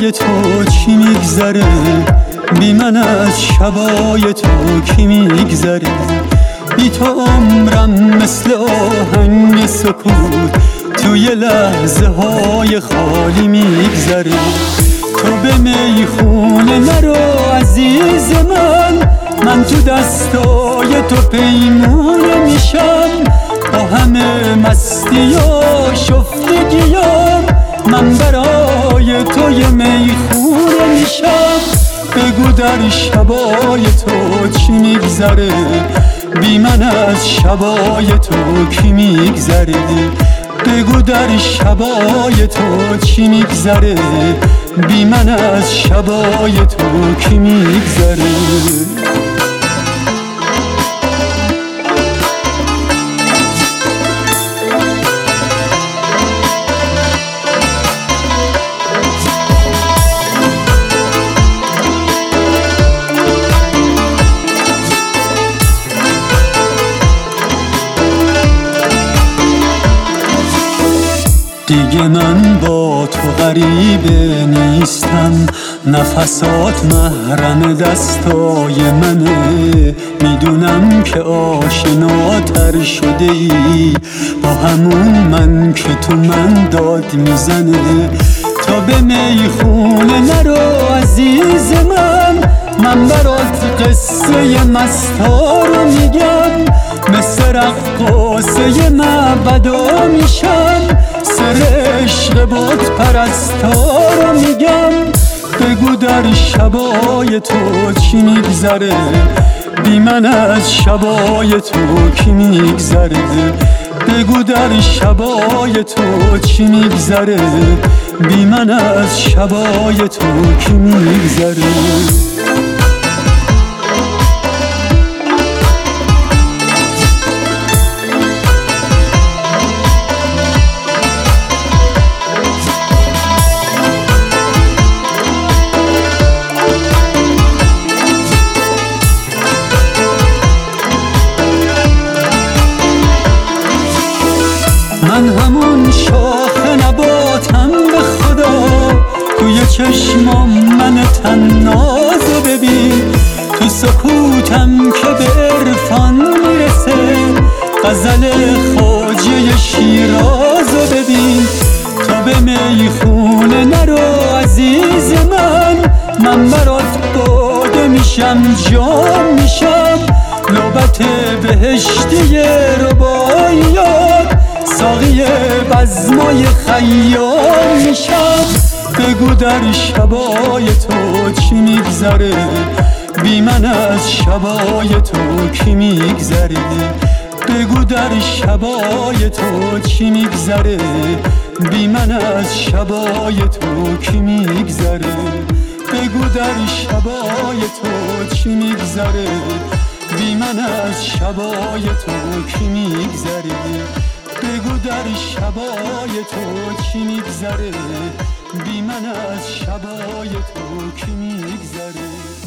شبای تو چی میگذره؟ بی من از شبای تو کی میگذره؟ بی تو عمرم مثل آهنگ سکوت توی لحظه های خالی میگذره. تو به میخونه نرو عزیز من تو دستای تو پیمونه میشم. با همه مستی و شفتگیام من برای تو یه میخونه میشم. بگو در شبای تو چی میگذره؟ بی من از شبای تو کی میگذره؟ بگو در شبای تو چی میگذره؟ بی من از شبای تو کی میگذره؟ دیگه من با تو غریبه نیستم، نفسات محرم دستای منه. میدونم که آشناتر شده ای با همون من که تو من داد میزنه. تا به میخونه نرو عزیز من برات قصه مستا رو میگم. مثل رقاصه معبدا میشم، سر عشق بت پرستا رو میگم. بگو در شبای تو چی میگذره؟ بی من از شبای تو کی میگذره؟ بگو در شبای تو چی میگذره؟ بی من از شبای تو کی میگذره؟ من همون شاخ نباتم به خدا، توی چشمام من تنازو ببین. تو سکوتم که به عرفان میرسه، غزل خواجه شیرازو ببین. تو به میخونه نرو عزیز من برات باده میشم جام میشم. نوبت بهشتی رباعیات، ساقی بزمای خیام میشم. بگو در شبای تو چی میگذره؟ بی من از شبای تو کی میگذره؟ بگو در شبای تو چی میگذره؟ بی من از شبای تو کی میگذره؟ بگو در شبای تو چی میگذره؟ بی من از شبای تو کی میگذره؟ بگو در شبای تو چی میگذره؟ بی من از شبای تو کی میگذره؟